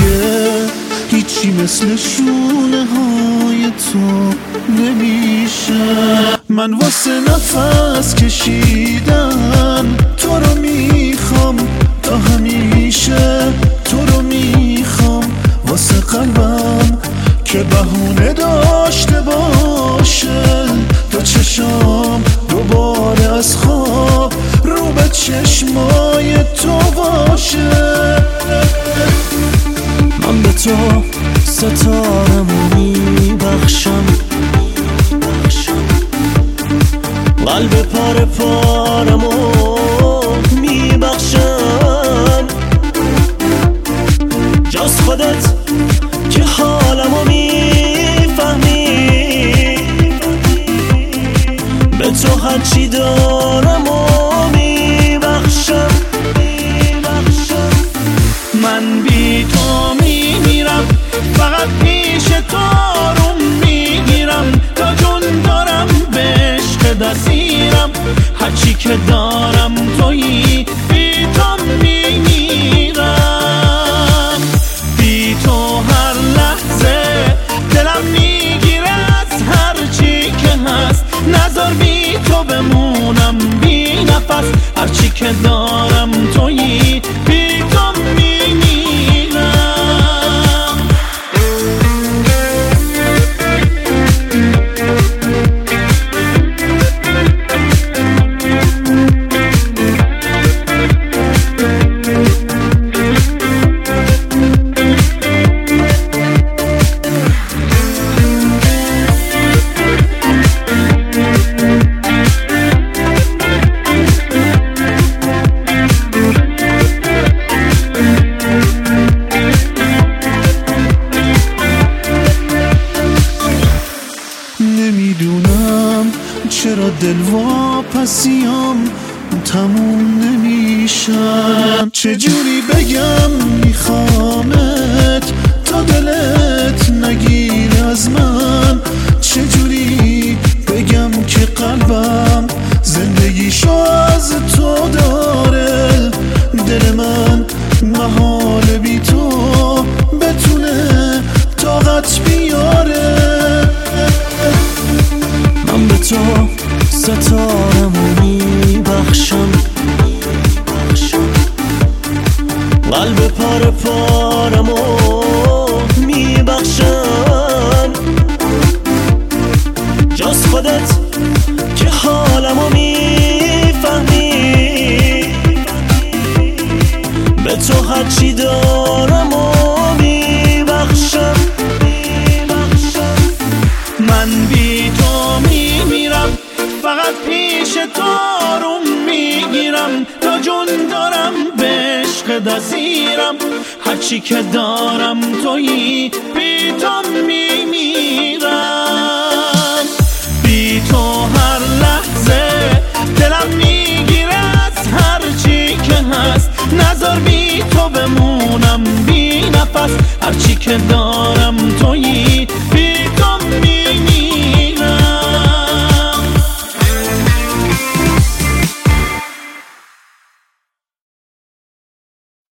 دیگه هیچی مثل شونه های تو نمیشه. من واسه نفس کشیدن تو رو میخوام تا همیشه، تو رو میخوام واسه قلبم که بهونه داشته باشه. تا چشام دوباره از خواب رو به چشمای تو باشه. من به تو ستارمو میبخشم، قلب پاره پارمو میبخشم، جز خودت که حالمو میفهمی. به تو هرچی دارمو میبخشم. من بی تو میمیرم، فقط پیش تو آروم میگیرم. تا جون دارم به عشق دستیرم، هرچی که دارم تویی، بی تو میمیرم. بی تو هر لحظه دلم میگیره از هرچی که هست. نذار بی تو بمونم بی نفس، هرچی که دارم تویی، بی تو میمیرم. نمیدونم چرا دل واپسیام تموم نمیشن. چجوری بگم میخوامت تا دلت نگیر از من. چجوری بگم که قلبم زندگیشو از تو داره. دل من محال بی تو بتونه طاقت بیاره. من به تو ستارمو میبخشم، قلب پاره پارمو میبخشم، جز خودت که حالمو میفهمی. به تو هرچی دارمو میبخشم. من بی تو میمیرم، فقط پیش تو آروم میگیرم. تا جون دارم به عشق دستیرم، هرچی که دارم تویی، بی تو میمیرم. بی تو هر لحظه دلم میگیره از هرچی که هست. نذار بی تو بمونم بی نفس، هرچی که دارم تویی.